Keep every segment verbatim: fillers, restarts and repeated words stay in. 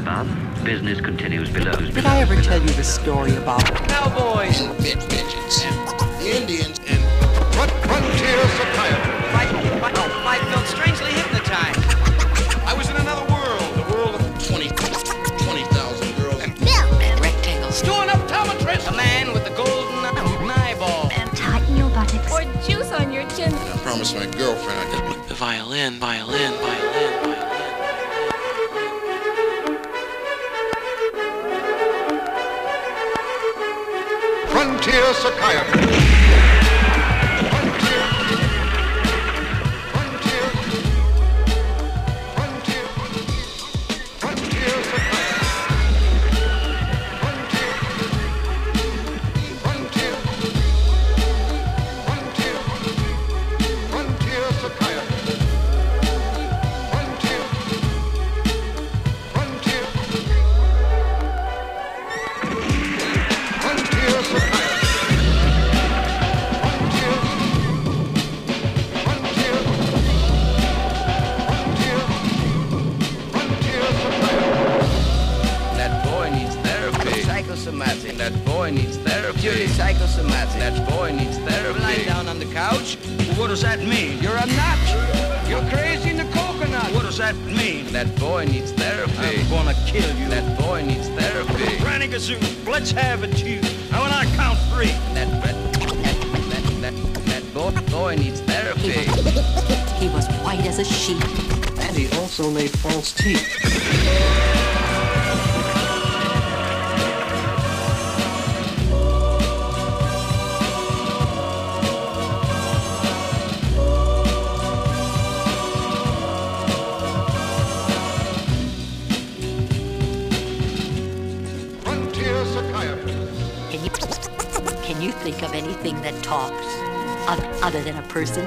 above, business continues below. Did I ever tell you the story about cowboys and midgets and Indians and frontier psychiatry? I, I, I felt strangely hypnotized. I was in another world, the world of twenty thousand girls and milk and rectangles. Doing optometrist. A man with a golden eyeball. And tighten your buttocks. Or juice on your chin. I promised my girlfriend I'd just... The violin, violin, violin, violin. Frontier psychiatry. Psychosomatic. That boy needs therapy. Purely psychosomatic. That boy needs therapy. Lying down on the couch. Well, what does that mean? You're a nut. You're crazy in the coconut. What does that mean? That boy needs therapy. I'm gonna kill you. That boy needs therapy. Granny Gazoo, let's have it, you. Now when I count three. That that that that, that boy, boy needs therapy. He was, he was white as a sheet. And he also made false teeth. Can you, can you think of anything that talks other than a person?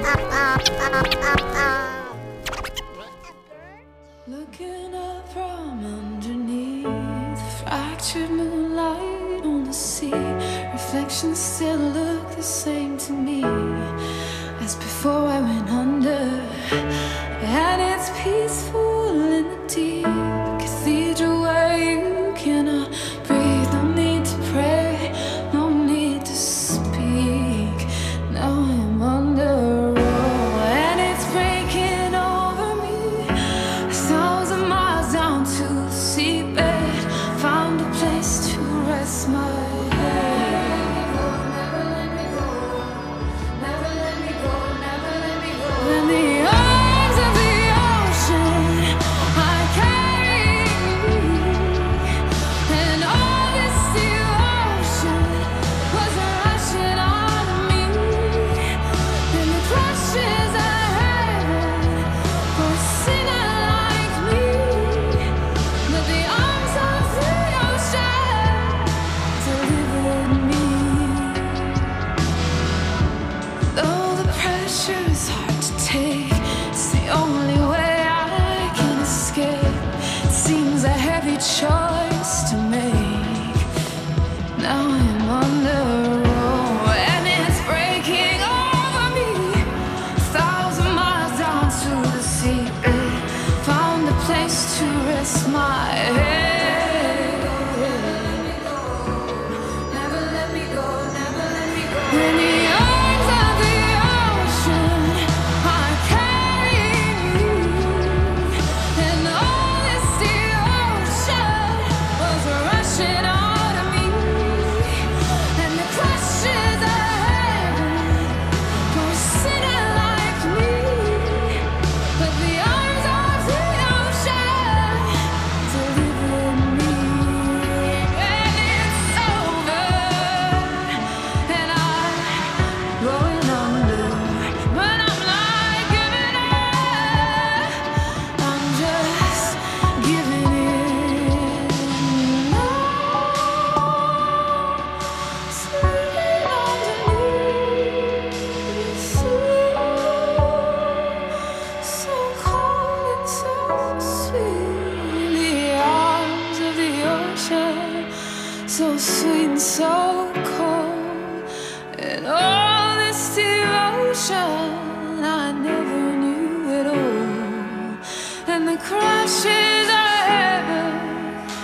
Looking up from underneath, fractured moonlight on the sea. Reflections still look the same to me as before I went under. And it's peaceful in the deep cathedral where you cannot breathe. No need to pray, no need to speak. Now I'm under. And it's breaking over me. A thousand miles down to the seabed. Found a place to rest my head. Never let me go, never let me go, never let me go. In the arms of the ocean I carry you. And all this devotion was rushing on me. In the clutches of heaven for a sinner like me. But the arms of the ocean delivered me. Though the pressure is hard to take, it's the only way I can escape. It seems a heavy choice to make. Now I'm under. Oh, and it's breaking over me. A thousand miles down to the seabed. Found a place to rest my head. Never let me go, never let me go. In the arms of the ocean I carry you. And all this devotion was rushing on me. And the clutches of heaven for a sinner like me. But the arms of the ocean delivered me. And it's over. And I'm going under. But I'm not giving up. I'm just giving in. Sleeping underneath, so cold and so sweet. The arms of the ocean, so sweet and so cold. And all this devotion I never knew at all. And the crashes of heaven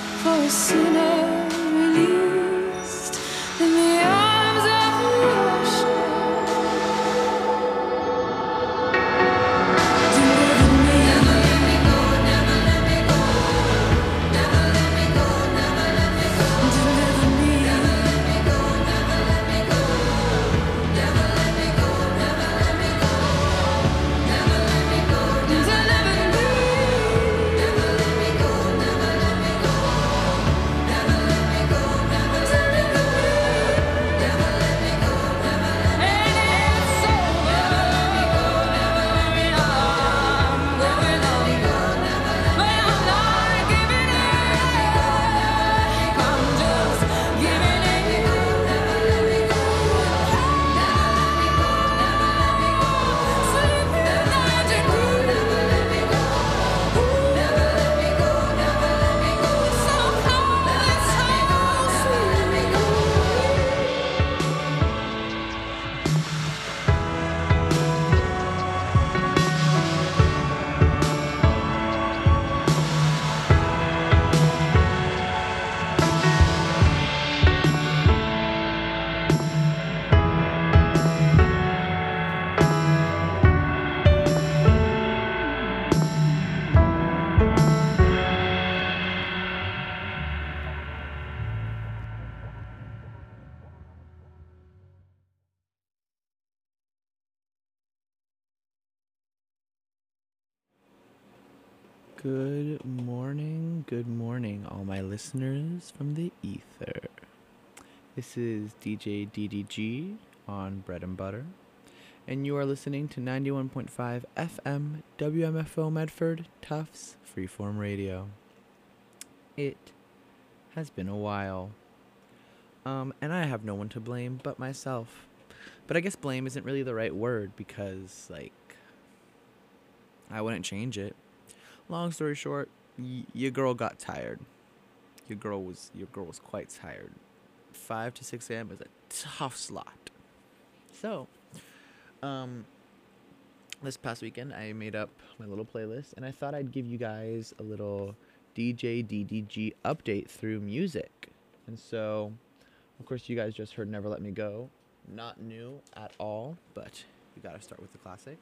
Good morning, good morning, all my listeners from the ether. This is D J D D G on Bread and Butter, and you are listening to ninety-one point five F M W M F O Medford Tufts Freeform Radio. It has been a while, um, and I have no one to blame but myself. But I guess blame isn't really the right word because, like, I wouldn't change it. Long story short, y- your girl got tired. Your girl was your girl was quite tired. Five to six a.m. is a tough slot. So, um, this past weekend I made up my little playlist, and I thought I'd give you guys a little D J D D G update through music. And so, of course, you guys just heard "Never Let Me Go." Not new at all, but you gotta start with the classics.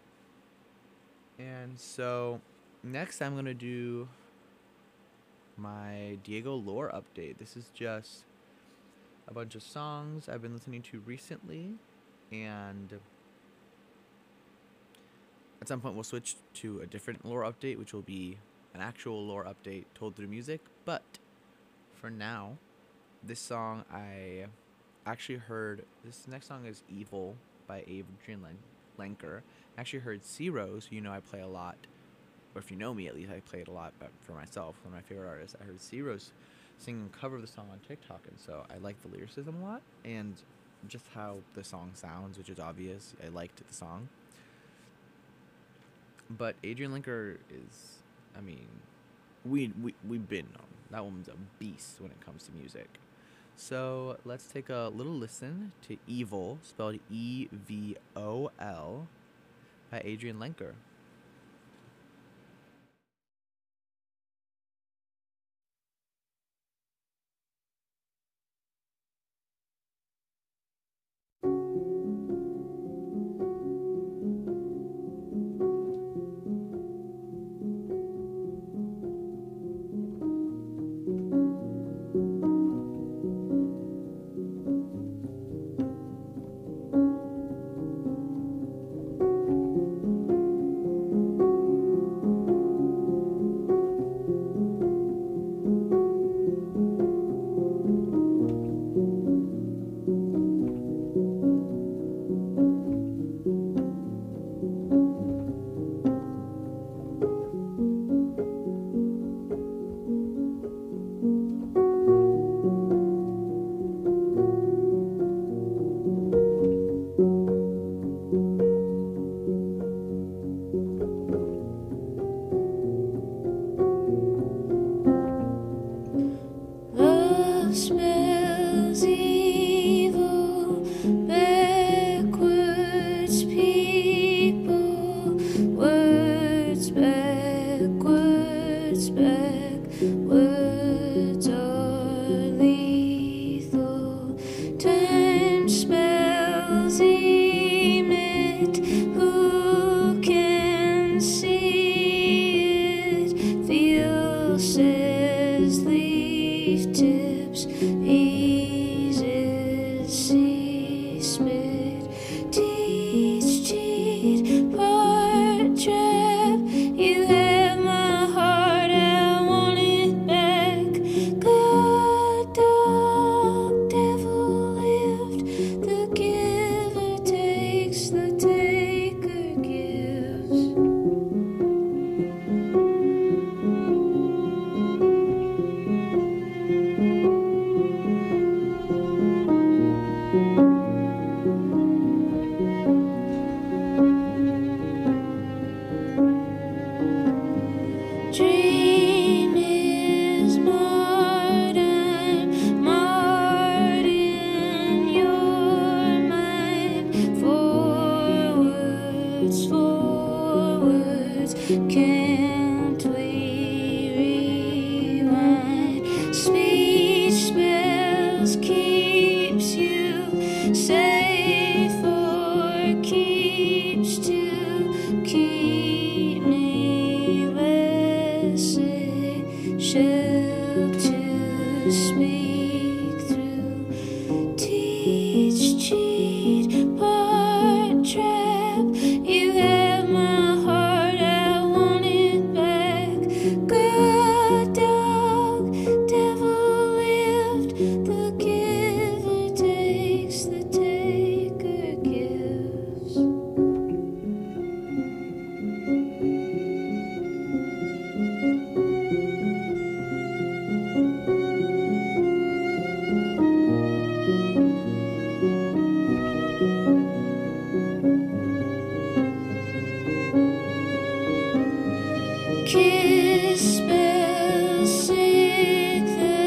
And so, next I'm gonna do my Diego Lore update. This is just a bunch of songs I've been listening to recently, and at some point we'll switch to a different lore update, which will be an actual lore update told through music. But for now, this song I actually heard. This next song is Evil by Adrian Lenker. I actually heard C-Rose, who you know I play a lot, or if you know me at least, I play it a lot, but for myself, one of my favorite artists. I heard C-Rose sing a cover of the song on TikTok, and so I like the lyricism a lot, and just how the song sounds, which is obvious. I liked the song. But Adrian Lenker is, I mean, we, we, we've been on. That woman's a beast when it comes to music. So let's take a little listen to Evil, spelled E V O L, by Adrian Lenker. You have my heart, I want it kiss spells sick, the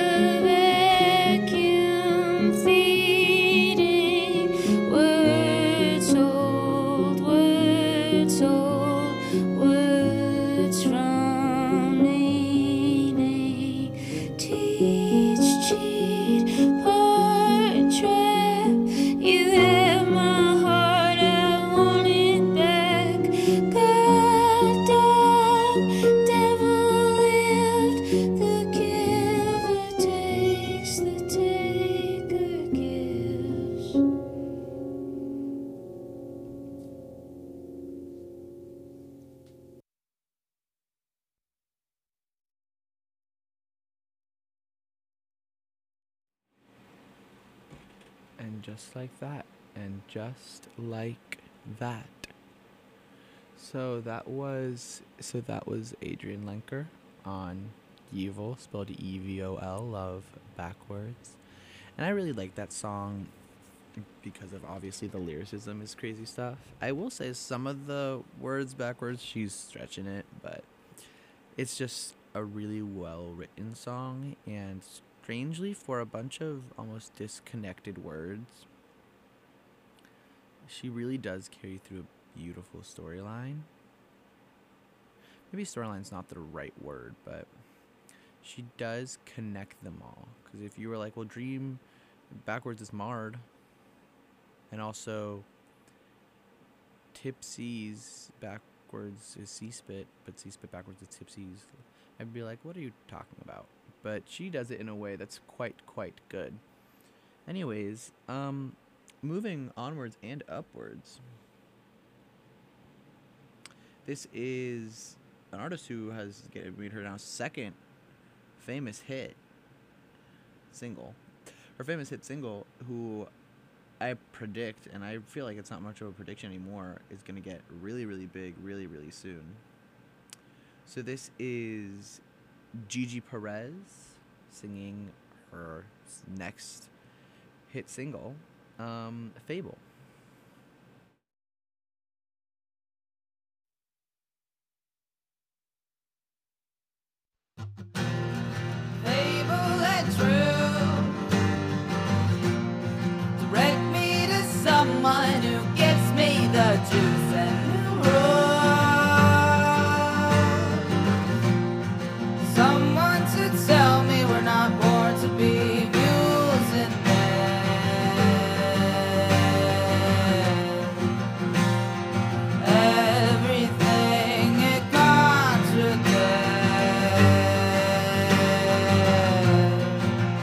vacuum feeding, words old, words old, words from meaning. Teach, cheat, part, trap. You have my heart, I want it back. Goddamn, devil lived. The giver takes, the taker gives. And just like that, and just like that. So that was so that was Adrian Lenker on Evil, spelled E V O L, Love Backwards. And I really like that song because of obviously the lyricism is crazy stuff. I will say some of the words backwards, she's stretching it, but it's just a really well written song, and strangely for a bunch of almost disconnected words, she really does carry through a beautiful storyline. Maybe storyline's not the right word, but she does connect them all. Because if you were like, well, Dream backwards is marred, and also Tipsy's backwards is C-spit, but C-spit backwards is Tipsy's, I'd be like, what are you talking about? But she does it in a way that's quite, quite good. Anyways, um, moving onwards and upwards. This is an artist who has made her now second famous hit single. Her famous hit single, who I predict, and I feel like it's not much of a prediction anymore, is going to get really, really big really, really soon. So this is Gigi Perez singing her next hit single, um, Fable. Fable and true, direct me to someone who gives me the juice and the road. Someone to tell me we're not born to be mules in bed. Everything it contradicts.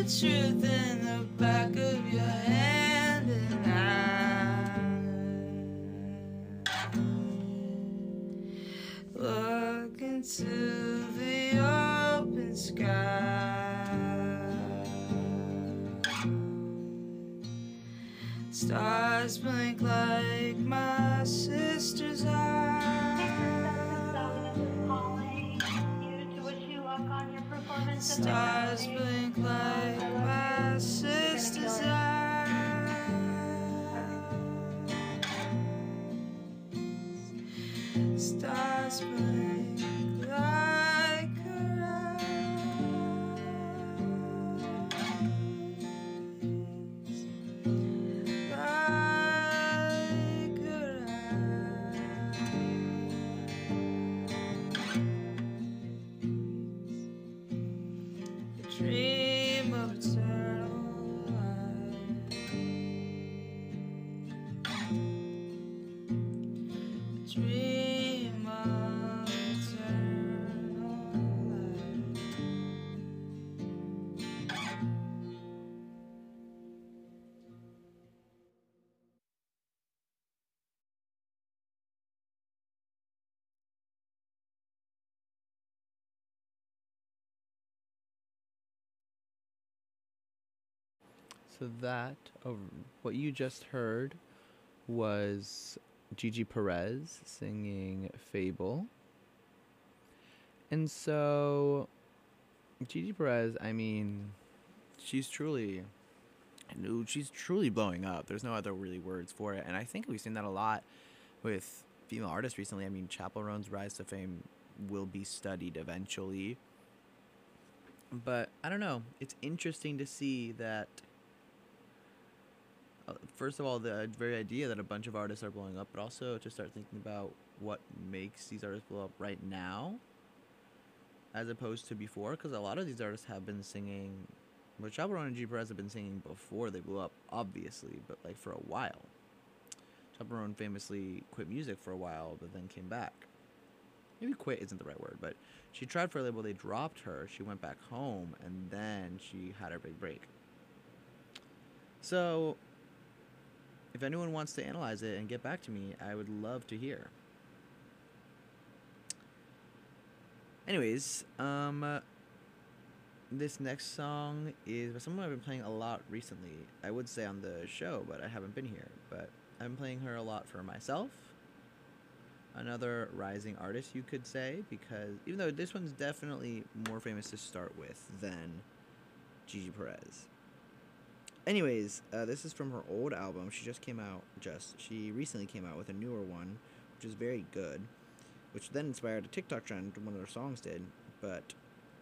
the truth in the back of your hand, and I look into the open sky. Stars blink like my sister's eyes. Stars blink like my sister's eyes. Stars blink like her eyes. Like her eyes. Dream of eternal life. Dream of eternal life. So that, oh, what you just heard was Gigi Perez singing Fable. And so, Gigi Perez, I mean, she's truly, no, she's truly blowing up. There's no other really words for it. And I think we've seen that a lot with female artists recently. I mean, Chappell Roan's rise to fame will be studied eventually. But, I don't know. It's interesting to see that, uh, first of all, the very idea that a bunch of artists are blowing up, but also to start thinking about what makes these artists blow up right now, as opposed to before, because a lot of these artists have been singing, well, Chappell Roan and Gigi Perez have been singing before they blew up, obviously, but like for a while. Chappell Roan famously quit music for a while, but then came back. Maybe quit isn't the right word, but she tried for a label, they dropped her, she went back home, and then she had her big break. So, if anyone wants to analyze it and get back to me, I would love to hear. Anyways, um, uh, this next song is someone I've been playing a lot recently. I would say on the show, but I haven't been here. But I've been playing her a lot for myself. Another rising artist, you could say, because even though this one's definitely more famous to start with than Gigi Perez. Anyways, uh, this is from her old album. She just came out, just, she recently came out with a newer one, which is very good, which then inspired a TikTok trend, one of her songs did, but,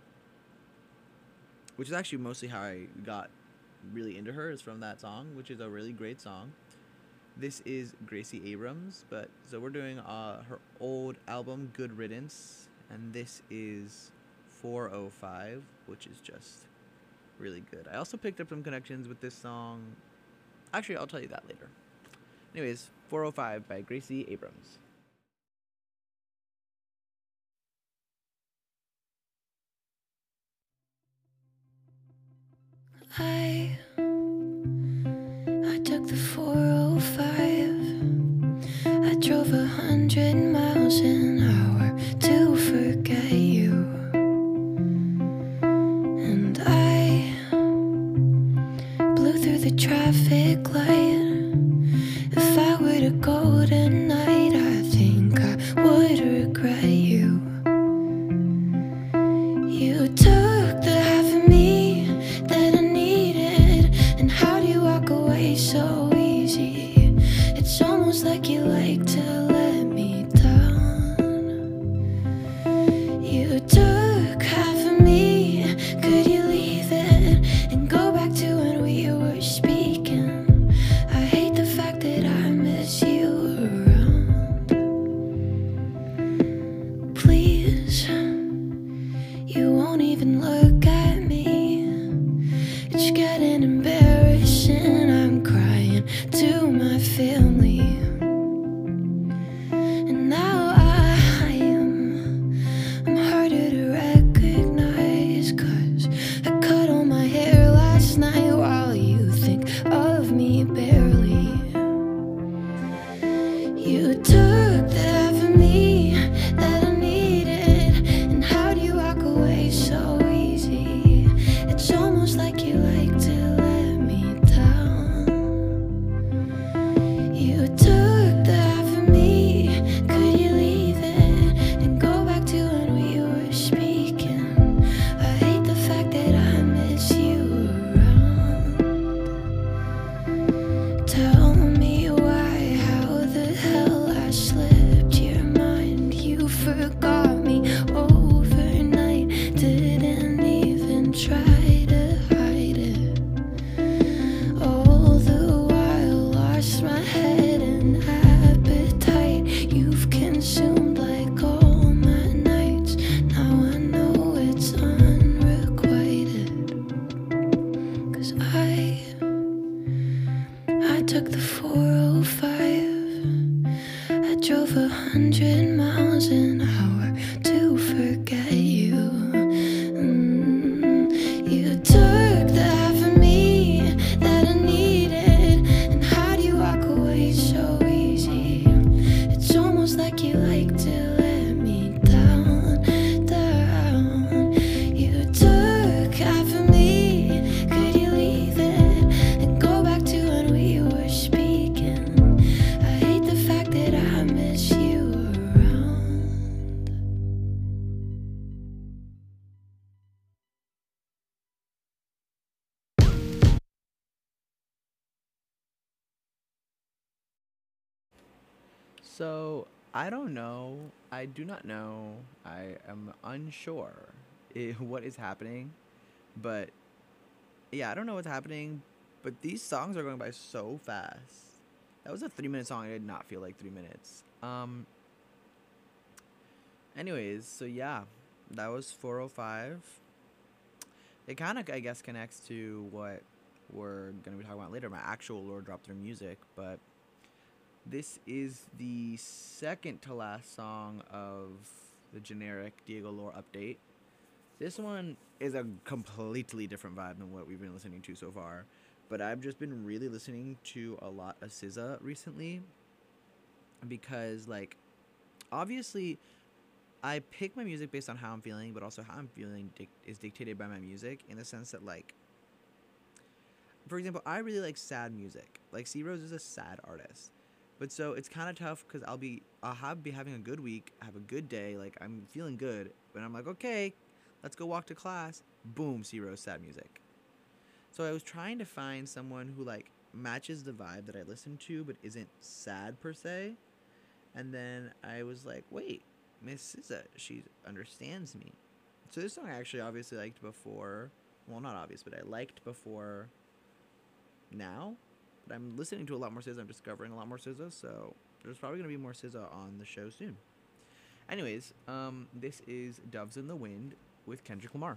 which is actually mostly how I got really into her, is from that song, which is a really great song. This is Gracie Abrams, but, so we're doing uh, her old album, Good Riddance, and this is four oh five, which is just really good. I also picked up some connections with this song. Actually, I'll tell you that later. Anyways, four oh five by Gracie Abrams. I I took the four oh five. I drove a hundred miles an hour to forget you. And I blew through the traffic light. If I were to go tonight, I think I would regret you. You took the half of me that I needed, and how do you walk away so easy? It's almost like you like to let me down. You took half of me, could you leave it and go back to when we were speaking? I hate the fact that I miss you around. Please, you won't even look at me. It's getting embarrassing. I'm crying to my family. And now I am, I'm harder to recognize, 'cause I cut all my hair last So, I don't know. I do not know. I am unsure I- what is happening. But, yeah, I don't know what's happening. But these songs are going by so fast. That was a three-minute song. I did not feel like three minutes. Um. Anyways, so yeah, that was four oh five. It kind of, I guess, connects to what we're going to be talking about later, my actual Lord Drop Their Music, but this is the second to last song of the generic Diego Lore update. This one is a completely different vibe than what we've been listening to so far, but I've just been really listening to a lot of S Z A recently because, like, obviously I pick my music based on how I'm feeling, but also how I'm feeling dic- is dictated by my music in the sense that, like, for example, I really like sad music. Like, C Rose is a sad artist. But so it's kind of tough because I'll be, I'll have, be having a good week, have a good day, like, I'm feeling good, but I'm like, okay, let's go walk to class. Boom, C Rose, sad music. So I was trying to find someone who, like, matches the vibe that I listen to, but isn't sad per se. And then I was like, wait, Miss S Z A, she understands me. So this song I actually obviously liked before. Well, not obvious, but I liked before now. But I'm listening to a lot more S Z A. I'm discovering a lot more S Z A. So there's probably going to be more S Z A on the show soon. Anyways, um, this is Doves in the Wind with Kendrick Lamar.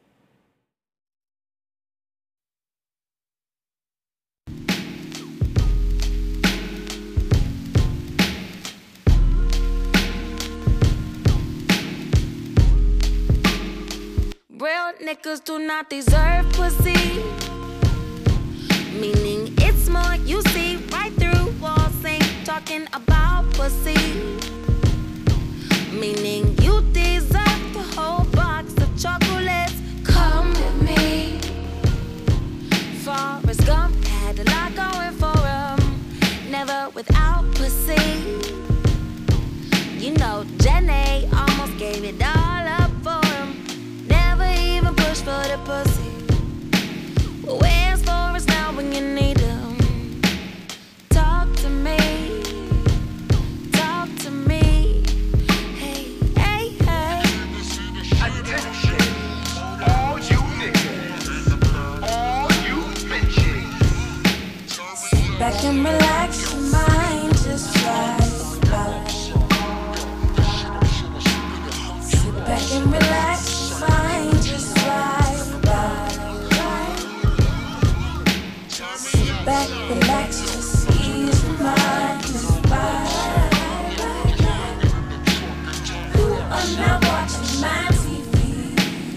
Real niggas do not deserve pussy. Meaning it's more you see right through walls, ain't talking about pussy. Meaning you deserve the whole box of chocolates. Come with me. Forrest Gump had a lot going for him, never without pussy. You know Jenny almost gave it all up for him. Even push for the pussy. Where's Forrest now when you need him? Talk to me. Talk to me. Hey, hey, hey. Attention, all you niggas, all you bitches. Sit back and relax your mind, just right out. Sit back and relax your mind. Back, relax, just ease your mind. You are now watching my T V.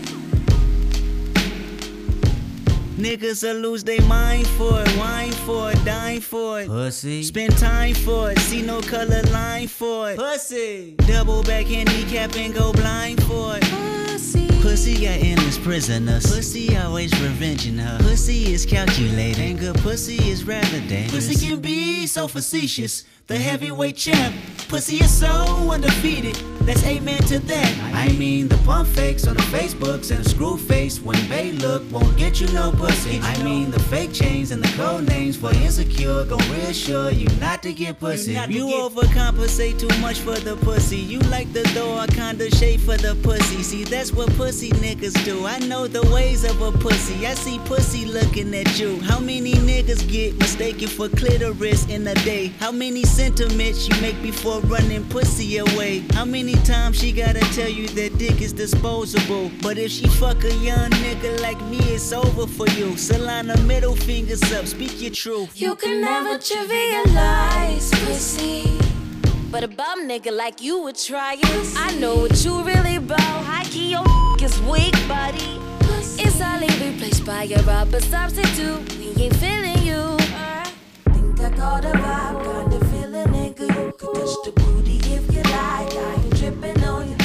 Niggas will lose their mind for it, wine for it, dine for it. Pussy. Spend time for it, see no color line for it. Pussy. Double back handicap and go blind for it. Pussy. Pussy got endless prisoners. Pussy always revenging her. Pussy is calculated. And good pussy is rather dangerous. Pussy can be so facetious. The heavyweight champ. Pussy is so undefeated. That's amen to that. I mean the pump fakes on the Facebooks and the screw face when they look won't get you no pussy. I mean the fake chains and the code names for insecure gon' reassure you not to get pussy. You overcompensate too much for the pussy. You like the door kinda shade for the pussy. See that's what pussy niggas do. I know the ways of a pussy. I see pussy looking at you. How many niggas get mistaken for clitoris in a day? How many sentiments you make before running pussy away? How many times she gotta tell you that dick is disposable? But if she fuck a young nigga like me, it's over for you. Solana middle fingers up, speak your truth. You can never trivialize pussy, but a bum nigga like you would try it. I know what you really about. High key, your is weak, buddy. It's only replaced by your rubber substitute. We ain't feeling you. Think I caught a vibe, kinda feeling nigga. You could touch the booty if you like. I ain't tripping on you.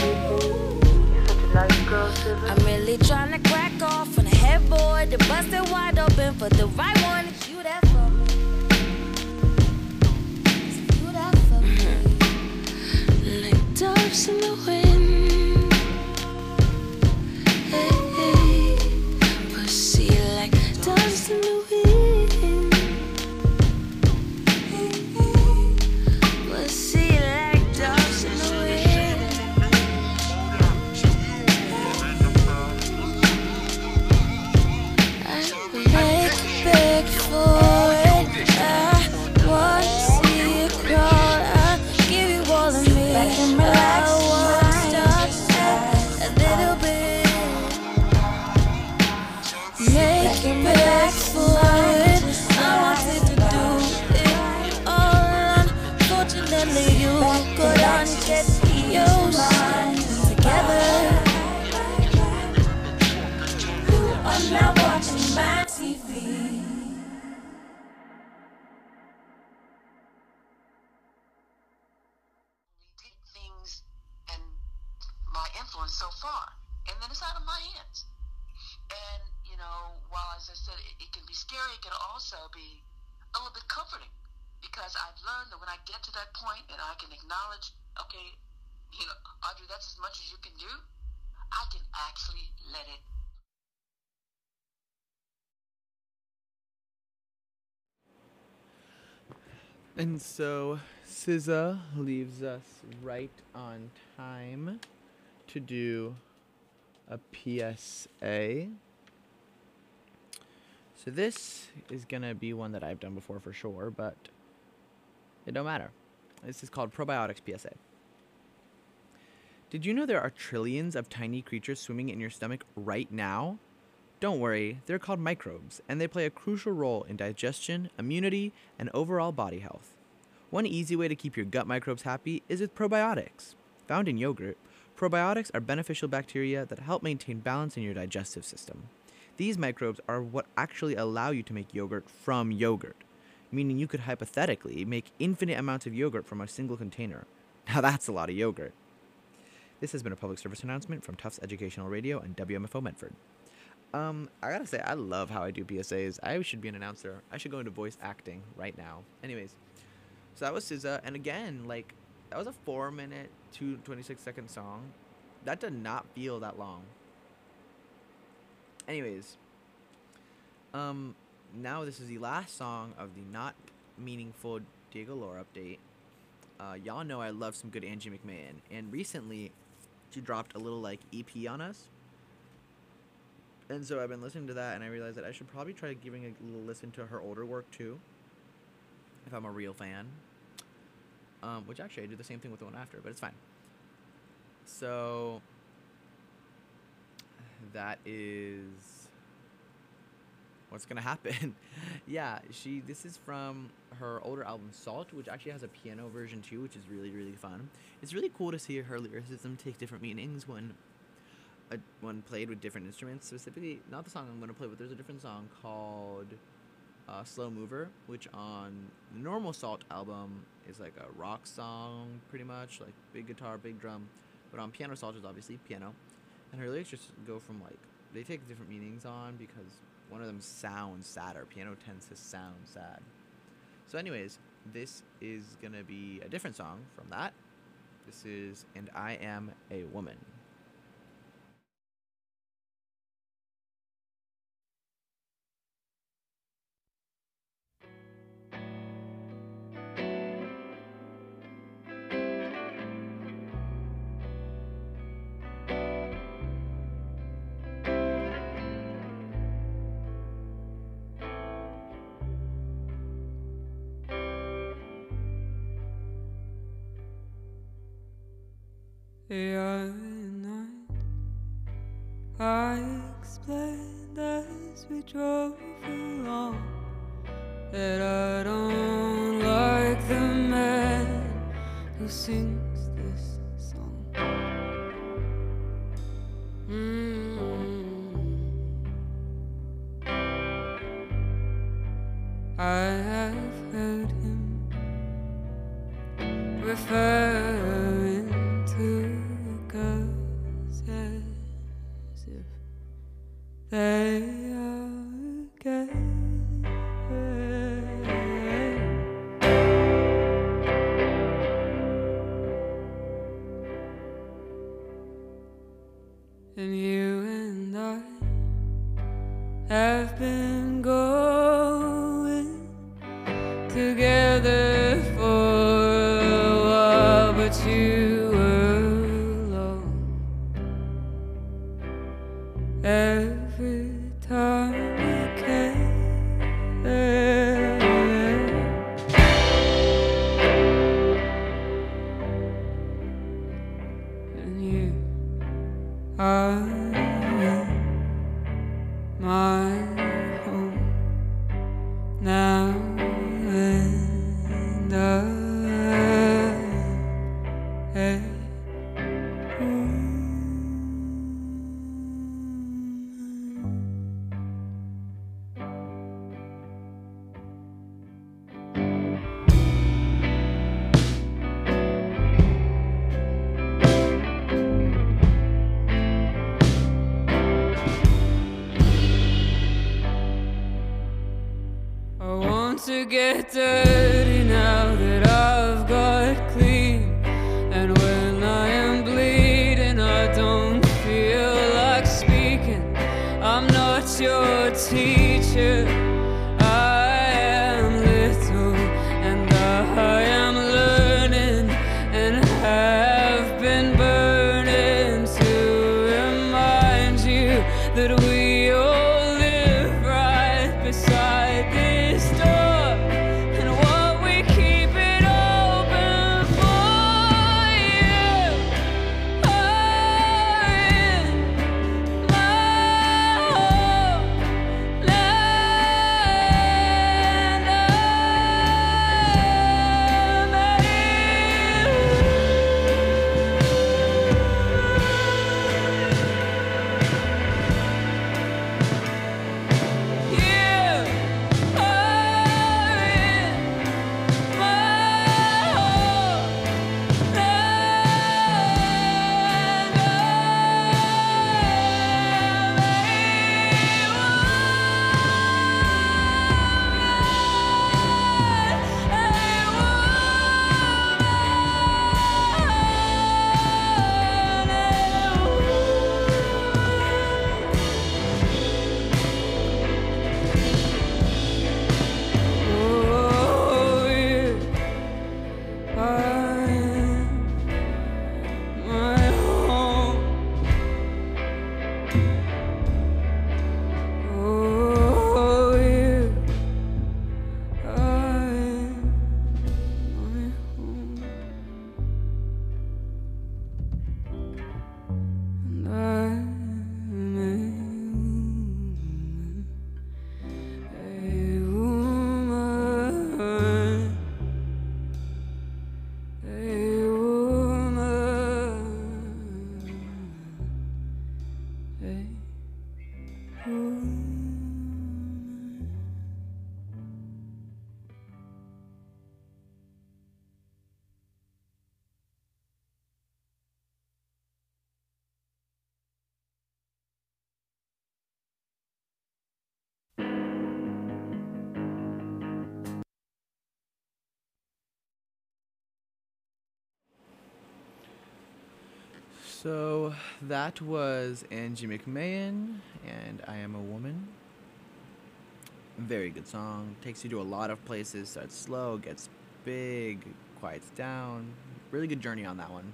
I'm really trying to crack off on a headboard to bust it wide open for the right one. It's you that for me. It's you that for me. Like doves in the wind. Hey, hey. Pussy like doves in the wind. Hey, hey. Pussy like back and relax for it. I wanted to do it all. Unfortunately, you couldn't get yours together. You are now watching my T V. Influence so far, and then it's out of my hands. And you know, while as I said, it, it can be scary, it can also be a little bit comforting, because I've learned that when I get to that point and I can acknowledge, okay, you know, Audrey, that's as much as you can do, I can actually let it. And so S Z A leaves us right on time to do a P S A. So this is gonna be one that I've done before for sure, but it don't matter. This is called Probiotics P S A. Did you know there are trillions of tiny creatures swimming in your stomach right now? Don't worry, they're called microbes, and they play a crucial role in digestion, immunity, and overall body health. One easy way to keep your gut microbes happy is with probiotics. Found in yogurt, probiotics are beneficial bacteria that help maintain balance in your digestive system. These microbes are what actually allow you to make yogurt from yogurt, meaning you could hypothetically make infinite amounts of yogurt from a single container. Now that's a lot of yogurt. This has been a public service announcement from Tufts Educational Radio and W M F O Medford. Um, I gotta say, I love how I do P S As. I should be an announcer. I should go into voice acting right now. Anyways, so that was S Z A, and again, like, that was a four minute, two twenty-six second song. That did not feel that long. Anyways, um, now this is the last song of the not meaningful Diego Lore update. Uh, y'all know I love some good Angie McMahon, and recently she dropped a little like E P on us. And so I've been listening to that, and I realized that I should probably try giving a little listen to her older work too, if I'm a real fan. Um, which actually I do the same thing with the one after, but it's fine. So that is what's gonna happen. Yeah, she. This is from her older album Salt, which actually has a piano version too, which is really really fun. It's really cool to see her lyricism take different meanings when a, when played with different instruments. Specifically, not the song I'm gonna play, but there's a different song called Uh, Slow Mover, which on the normal Salt album is like a rock song, pretty much, like big guitar, big drum, but on Piano Salt is obviously piano, and her lyrics just go from like, they take different meanings on, because one of them sounds sadder. Piano tends to sound sad. So anyways, this is gonna be a different song from that. This is And I Am a Woman. The other night I explained as we drove along that I don't like the man who sings this song. Mm-hmm. I have heard him referring to girls as if they are gay. And you and I have been going together for a while, but you were alone every time you came there. And you are my now and I. To get dirty now that I've got clean, and when I am bleeding I don't feel like speaking. I'm not your teacher, I am little and I am learning and have been burning to remind you that we all live right beside this door. So that was Angie McMahon, and I Am a Woman. Very good song. Takes you to a lot of places. Starts slow, gets big, quiets down. Really good journey on that one.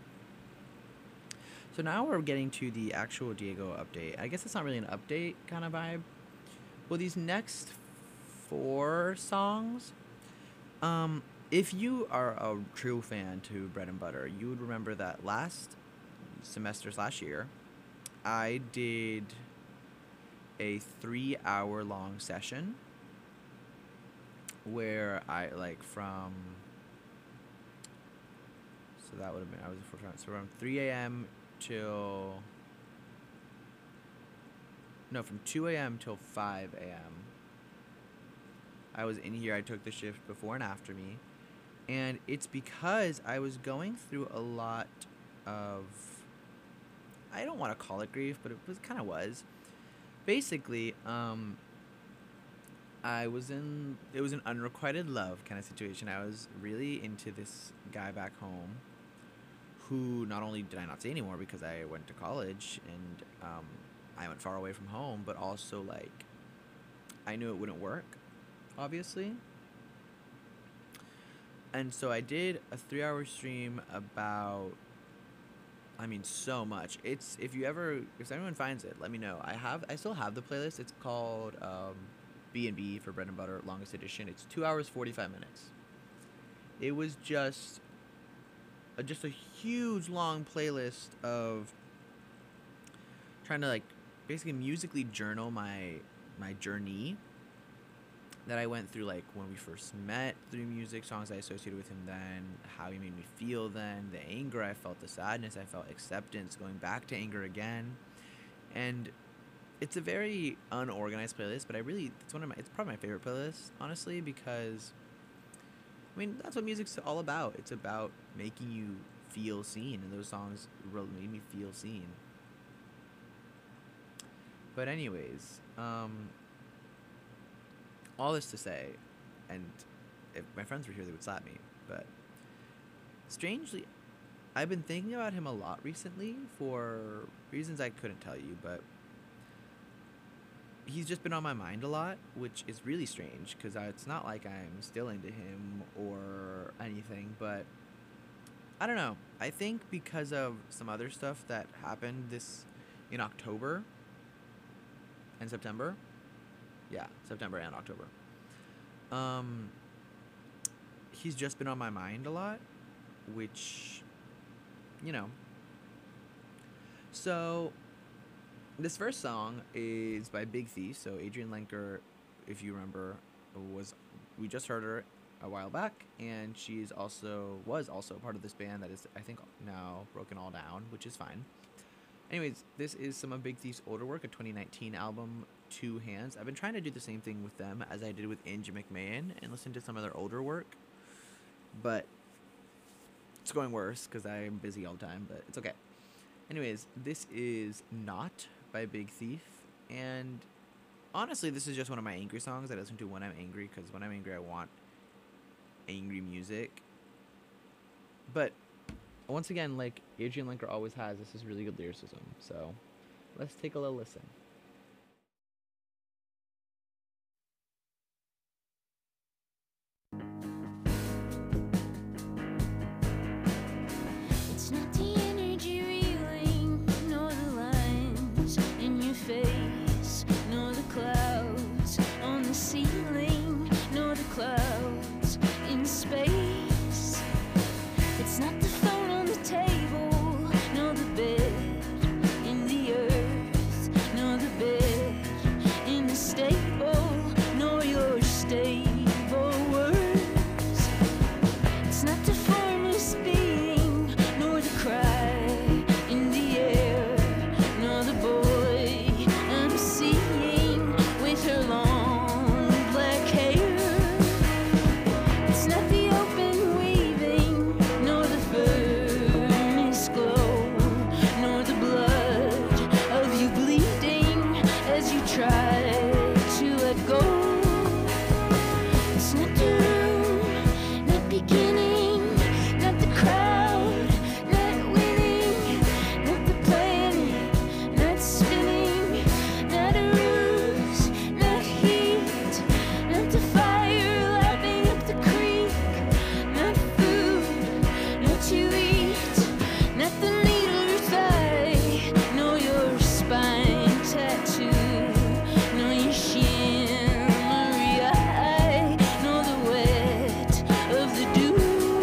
So now we're getting to the actual Diego update. I guess it's not really an update kind of vibe. Well, these next four songs, um, if you are a true fan to Bread and Butter, you would remember that last semester slash year, I did a three hour long session where I like from, so that would have been, I was a full time, so from three a.m. till, no, from two a.m. till five a.m. I was in here. I took the shift before and after me, and it's because I was going through a lot of, I don't want to call it grief, but it was kind of was. Basically, um, I was in, it was an unrequited love kind of situation. I was really into this guy back home who not only did I not see anymore because I went to college and um, I went far away from home, but also, like, I knew it wouldn't work, obviously. And so I did a three hour stream about, I mean, so much. It's, if you ever, if anyone finds it, let me know. I have, I still have the playlist. It's called um, B and B for Bread and Butter, longest edition. It's two hours, forty-five minutes. It was just, a, just a huge, long playlist of trying to, like, basically musically journal my, my journey that I went through, like, when we first met through music, songs I associated with him then, how he made me feel then, the anger I felt, the sadness I felt, acceptance, going back to anger again. And it's a very unorganized playlist, but I really, it's one of my, it's probably my favorite playlist, honestly, because, I mean, that's what music's all about. It's about making you feel seen, and those songs really made me feel seen. But anyways, um... all this to say, and if my friends were here, they would slap me, but strangely, I've been thinking about him a lot recently for reasons I couldn't tell you, but he's just been on my mind a lot, which is really strange, because it's not like I'm still into him or anything, but I don't know. I think because of some other stuff that happened this in October and September, Yeah, September and October. Um, he's just been on my mind a lot, which, you know. So, this first song is by Big Thief. So, Adrienne Lenker, if you remember, was we just heard her a while back, and she's also was also part of this band that is, I think, now broken all down, which is fine. Anyways, this is some of Big Thief's older work, a twenty nineteen album, Two Hands. I've been trying to do the same thing with them as I did with Angie McMahon and listen to some of their older work, but it's going worse because I'm busy all the time, but it's okay. Anyways, this is Not by Big Thief, and honestly, this is just one of my angry songs that I listen to when I'm angry, because when I'm angry, I want angry music. But once again, like Adrienne Lenker always has, this is really good lyricism. So let's take a little listen. It's not the energy reeling, nor the lines in your face, nor the clouds on the ceiling, nor the clouds in space. It's not the phone on the table, nor the bed in the earth, nor the bed in the stable, nor your stable words. It's not the formless being, nor the cry in the air, nor the boy I'm seeing with her long black hair. It's not the open weaving, nor the furnace glow, nor the blood of you bleeding as you try to let go. It's not the room, not beginning, not the crowd, not winning, not the planning, not spinning, not a ruse, not heat, not the fire lapping up the creek, not food, not to eat, not the needle your thigh, nor your spine tattoo, nor your shimmery eye, nor the wet of the dew.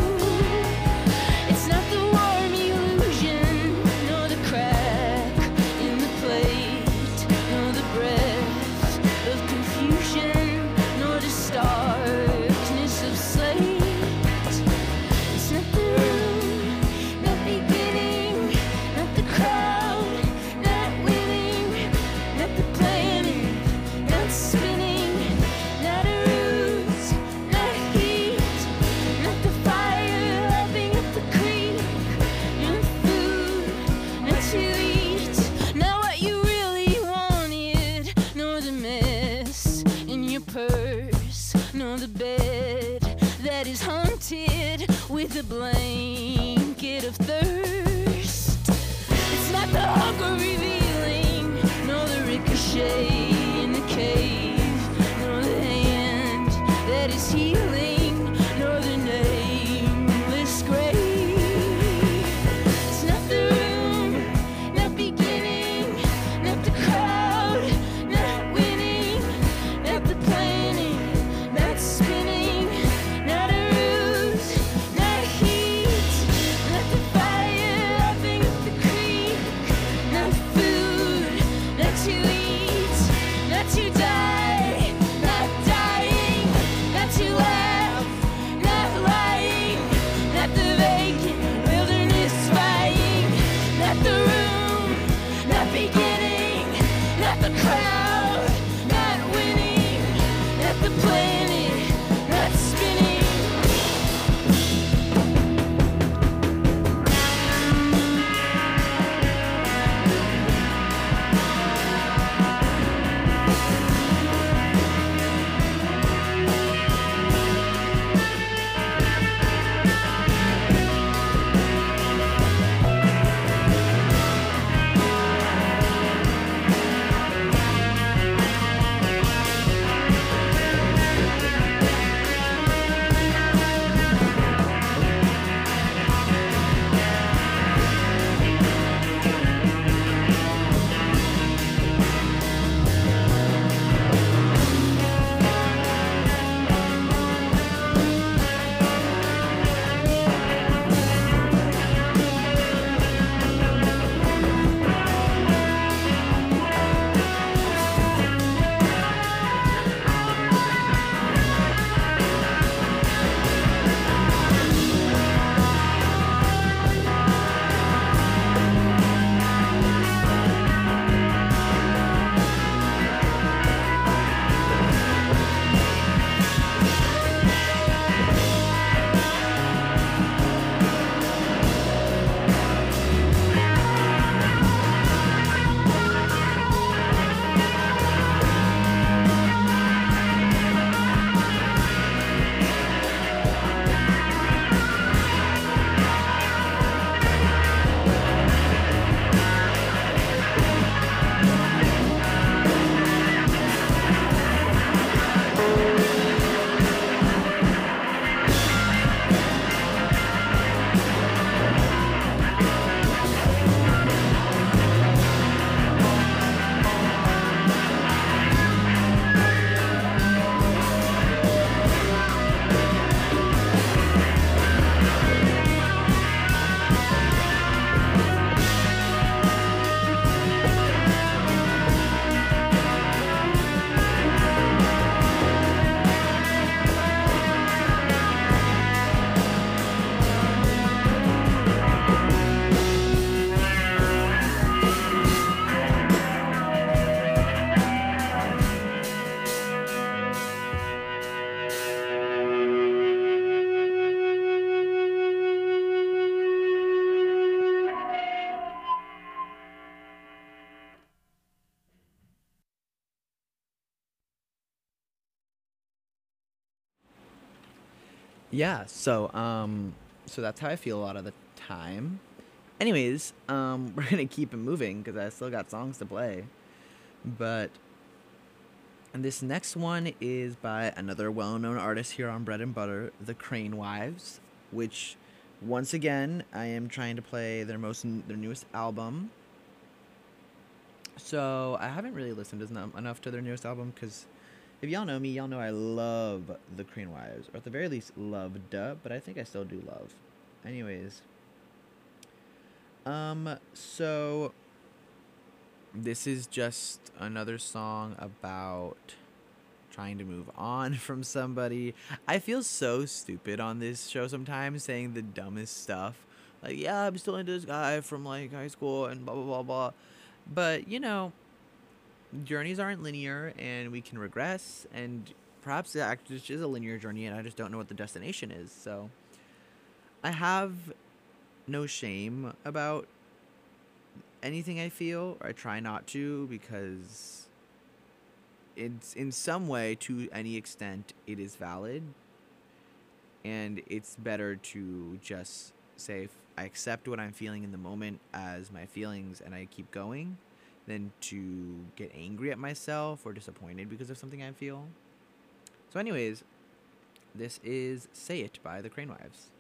It's not the warm illusion, nor the crack in the plate, nor the breath of confusion, nor the starkness of slate. It's not the room, not beginning, not the crowd, not winning, not the planning, not spinning, not a ruse, not heat, not the fire lapping up the creek, not food, not to eat, not what you really wanted, nor the mess in your purse, nor the bed that is haunted with a blanket of thirst. It's not the hunger revealing, nor the ricochet in the cave, nor the hand that is healing, nor the nameless grave. It's not the room, not beginning, not the crowd, not winning, not the planning, not spinning, not a ruse, not heat, not the fire lapping up the creek, not food, not to eat, not to die, not dying. yeah, so um, so that's how I feel a lot of the time. Anyways, um, we're gonna keep it moving because I still got songs to play, but and this next one is by another well-known artist here on Bread and Butter, the Crane Wives, which once again I am trying to play their most their newest album. So I haven't really listened as no- enough to their newest album because if y'all know me, y'all know I love the Crane Wives, or at the very least loved, but I think I still do love. Anyways, um, so this is just another song about trying to move on from somebody. I feel so stupid on this show sometimes, saying the dumbest stuff, like, yeah, I'm still into this guy from like high school and blah blah blah blah. But you know, journeys aren't linear, and we can regress, and perhaps it actually is a linear journey, and I just don't know what the destination is. So I have no shame about anything I feel, or I try not to, because it's in some way, to any extent, it is valid, and it's better to just say I accept what I'm feeling in the moment as my feelings and I keep going, than to get angry at myself or disappointed because of something I feel. So anyways, this is Say It by the Crane Wives.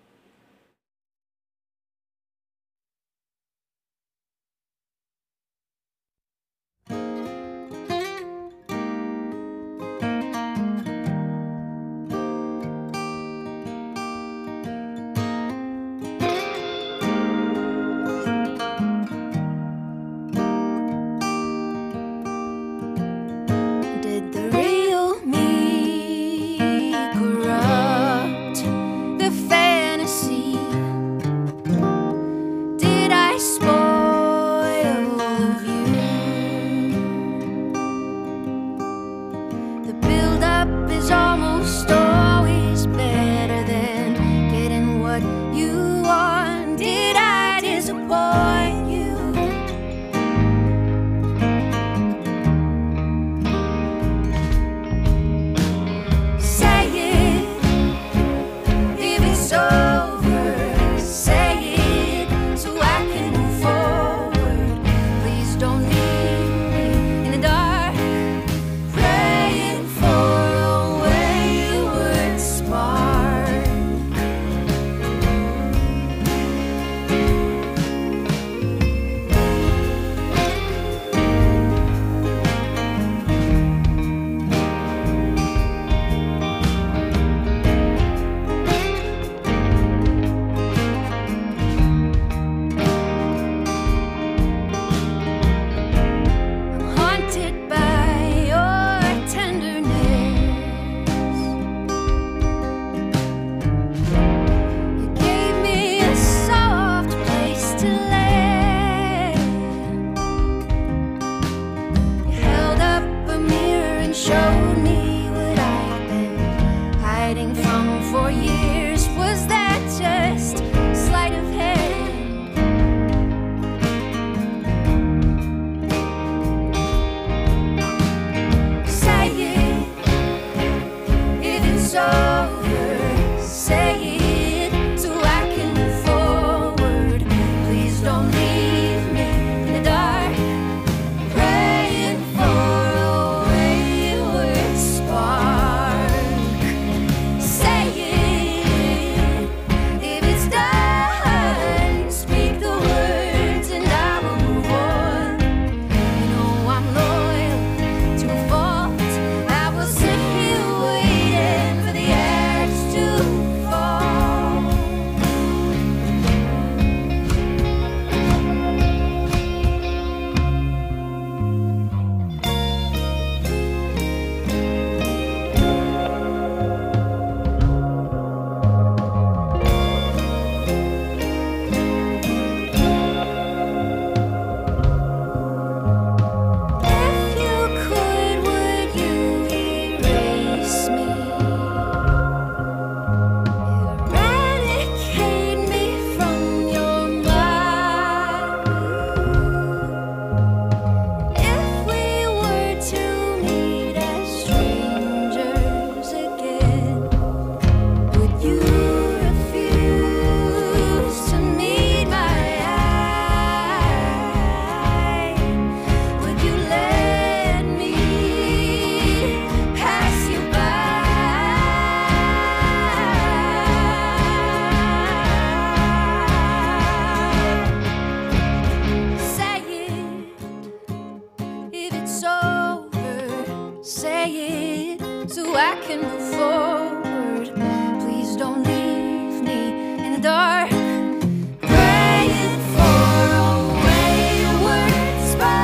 say it so I can move forward. Please don't leave me in the dark. Praying for a wayward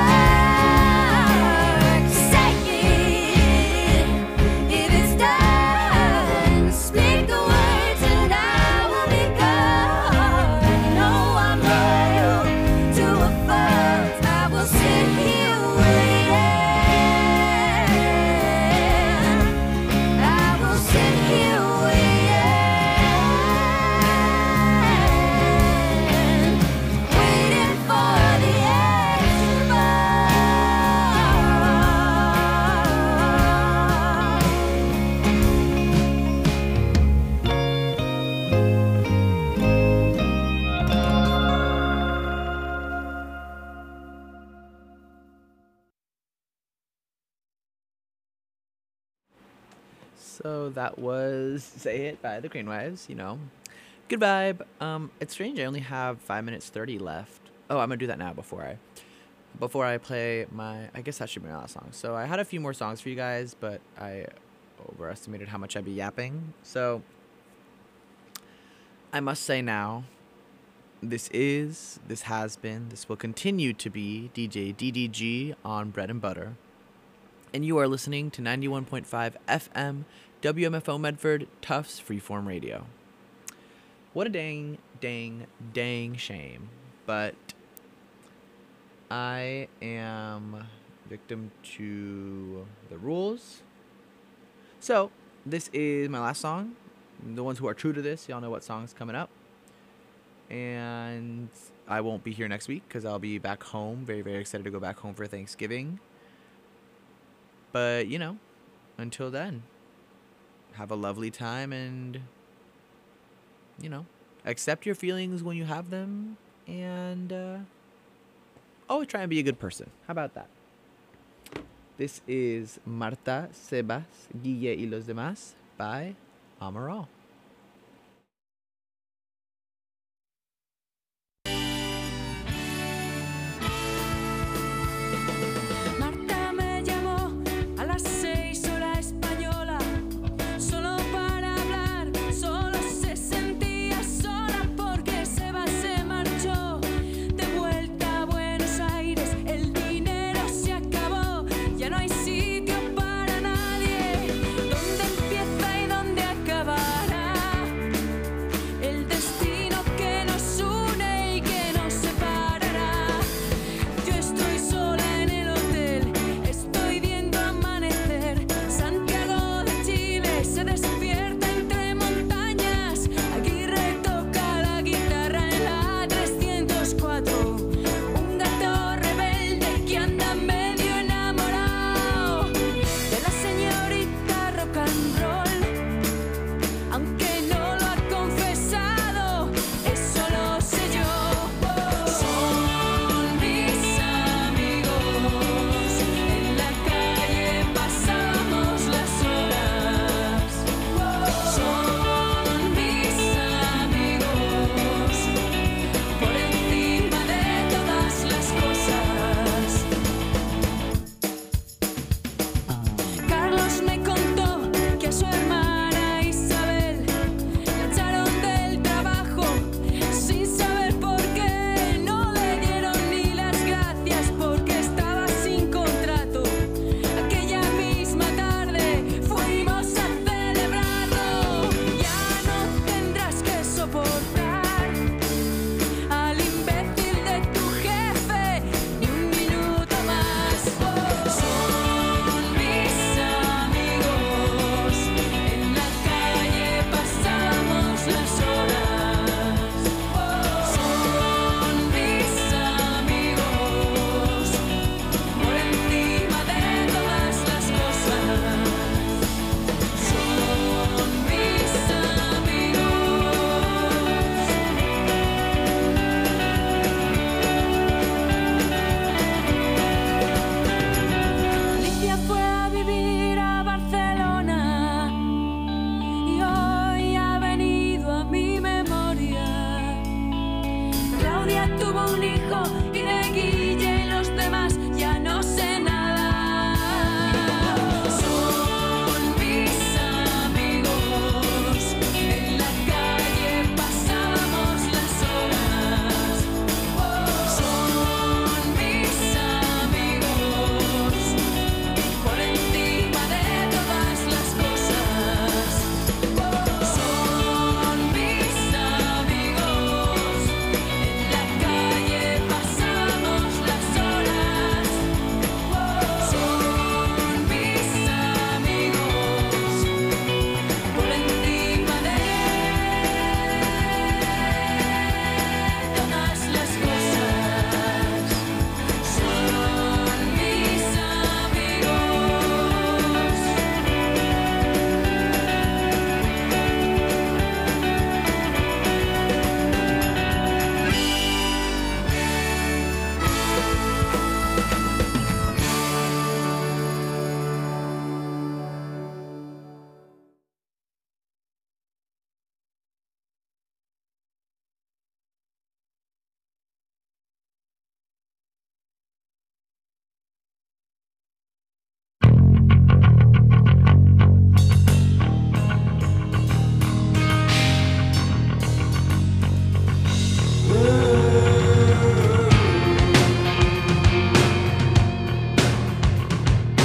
spark. Say it if it's done. Speak the words and I will be gone. No, I'm loyal to a fault. I will sit here waiting. I will sit here waiting, waiting for the extra So that was Say It by the Green Wives, you know. Good vibe. Um, it's strange I only have five minutes thirty left. Oh, I'm gonna do that now before I before I play my I guess that should be my last song. So I had a few more songs for you guys, but I overestimated how much I'd be yapping. So I must say now, this is, this has been, this will continue to be D J D D G on Bread and Butter. And you are listening to ninety-one point five F M W M F O Medford Tufts Freeform Radio. What a dang, dang, dang shame. But I am victim to the rules. So this is my last song. The ones who are true to this, y'all know what song's coming up. And I won't be here next week because I'll be back home. Very, very excited to go back home for Thanksgiving. But, you know, until then, have a lovely time and, you know, accept your feelings when you have them and uh, always try and be a good person. How about that? This is Marta, Sebas, Guille y los demás by Amaral.